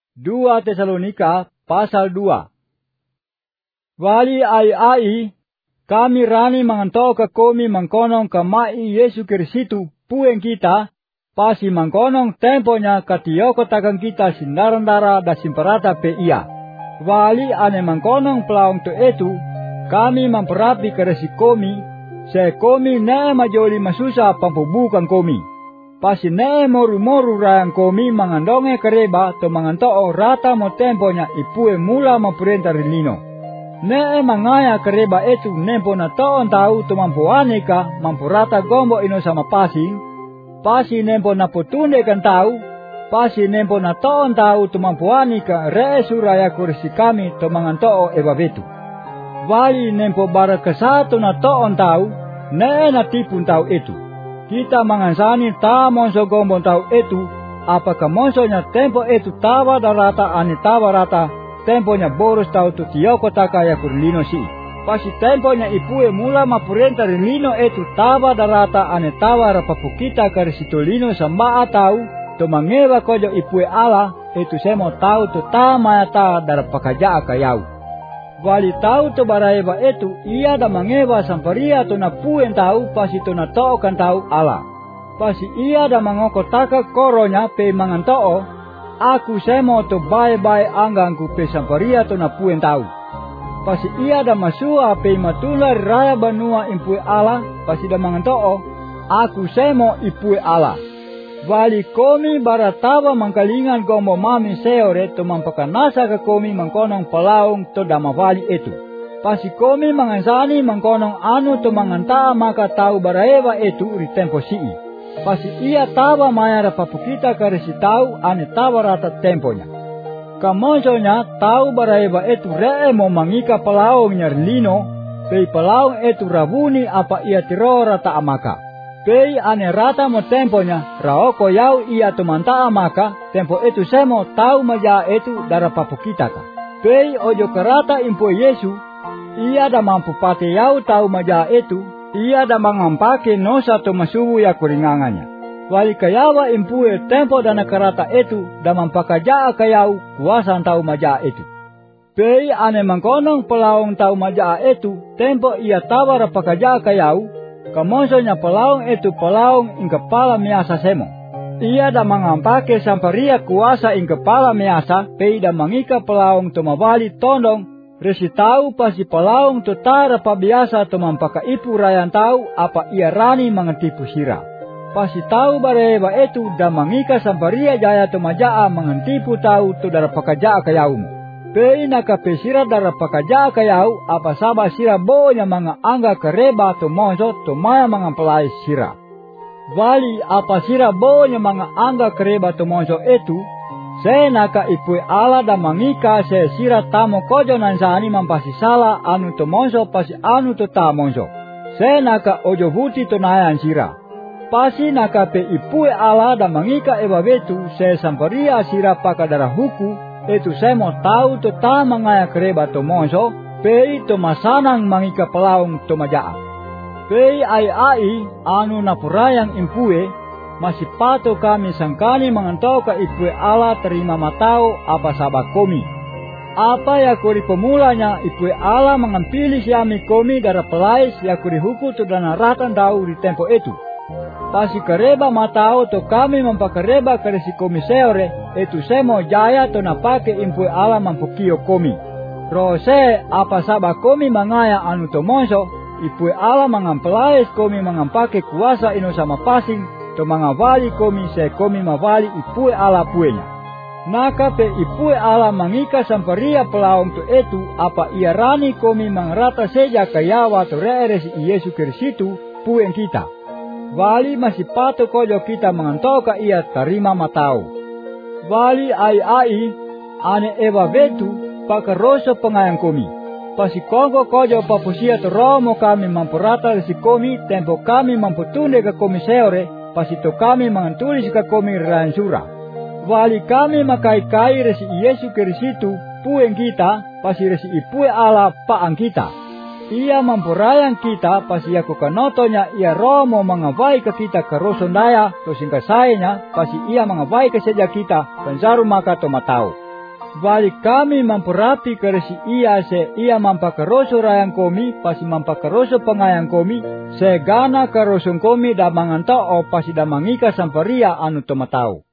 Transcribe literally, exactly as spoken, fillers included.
dua Tesalonika pasal dua. Wali ai-ai, kami rani mangantau ke komi mangkonong kamai Yesu Kristu pueng kita, pasi mangkonong temponya katioko takang kita sindarandara da simparata pe ia. Wali ane mangkonong pelaong tu etu, kami memperapi keresi komi, se komi ne majoli masusa pampubukan komi. Pasi ne moru-moru rayang komi mangandonge kereba to mangantoo rata mo temponya ipue mula mapurenta rilino. Ne mangaya kereba etu nempo na toon tau to mampuane ka mampurata gombo ino sama pasing. Pasi nempo na putunde kan tau, pasi nempo na toon tau to mampuane ka reesu raya kursi kami to mangantoo eba betu. Wali nempo bara kesato na toon tau, ne na tipun tau etu. Kita mangansani ta monso gombon tau etu, apakah monsonya tempo etu tawa darata ane tawa rata, temponya boros tau tu tioko takaya kurlino si. Pasi temponya ipue mula mapurenta rilino etu tawa darata ane tawa rapapukita karisitolino samaa tau, to mangewa kojo ipue ala, etu semo tau tu ta maya ta darapakaja akayau. Wali tau to baraiba etu ia da mangewa samparia to na puen tau pasi to na too kan tau ala. Pasi ia da mangoko taka koronya pe mangantoo, aku semo to bae-bae anggangku pe samparia to na puen tau. Pasi ia da masua pe matula raya banua impue ala, pasi da mangantoo, aku semo ipue ala. Wali komi baratawa mangkalingan gombo mami seore to mampakanasa ke komi mangkonong palaung to dama wali etu. Pasi komi mangansani mangkonong anu to manganta maka tau baraewa etu ri tempo sii. Pasi ia tawa maya rapapukita karesi tau ane tawa rata temponya. Kamonsonya tau baraewa etu ree mo mangika palaung nyarlino, pei palaung etu rabuni apa ia tiro rata amaka. Pei ane rata mo temponya, raoko yau ia tumanta amaka, tempo etu semo tau maja etu darapapukita ka. Pei ojo kerata impo Yesu, ia da mampu pate yau tau maja etu, ia da mangampake nosa to masubu ya kuringanganya. Wali kayawa impue tempo dana kerata etu, da mampakaja kayau kuasa tau maja etu. Pei ane mangkonong pelaung tau maja etu, tempo ia tawa rapakaja kayau, kamonsonya pelaung itu pelaung ing kepala miasa semo. Ia da mangampake samparia kuasa ing kepala miasa, pei da mangika pelaung to mawali tondong, resi tau pasi pelaung to tara pabiasa to mampaka ipu rayan tau apa ia rani mangentipu sira. Pasi tau bareba itu da mangika samparia jaya to majaa mangentipu tau to darapakaja kayaumu. Pei naka pesira darapakaja kayau apa saba sira bonya mga angga kereba to monso to maya mga pelai sira. Wali apa sira bonya mga angga kereba to monso etu, se naka ipue ala da mangika se sira tamo kojo nansani mampasi sala anu to monso pasi anu to ta monso. Se naka ojo huti to nayan sira. Pasi naka pe ipue ala da mangika eba betu se samparia sira pakadara huku, etu semo tau to ta mangaya kereba to monso, pei to masanang mangika pelaung to majaa. Pei ai-ai anu napurayang impue, masih pato kami sangkani mangantau ka ipue ala terima matau apa sabak komi. Apa ya kuri pemulanya ipue ala mengampili siami komi dara pelais ya kuri huku to dana ratan dau di tempo etu. Pasi kereba matao to kami mampakareba karesi komi seore, etu semo jaya to napake impue ala mampukio komi. Rose apa saba komi mangaya anu to monso, ipue ala mangampelais komi mangampake kuasa ino sama pasing, to mangawali komi se komi mawali ipue ala puenya. Naka pe ipue ala mangika samparia pelaung to etu, apa ia rani komi mangrata seja kayawa to reeresi Yesu Kristu puen kita. Wali masih pato kojo kita mengantau ka ia terima matau. Wali ai-ai ane eba betu pakaroso pengayang komi. Pasi kongko kojo papusia teromo kami mampurata resi komi tempo kami mamputunde ka komi seore, pasi to kami mangantulis ka komi ransura. Wali kami makai-kai resi Yesu Kristu puen kita, pasi resi ipue ala paang kita. Ia mampurayang kita pasi aku kanotonya ia romo mangawai ke kita ke rosondaya to singkasainya pasi ia mangawai ke seja kita pensaru maka to matau. Wali kami memperhati keresi ia se ia mampakaroso rayang komi pasi mampakaroso pengayang komi segana karoson komi damangan tao pasi damangika samparia anu tomatau.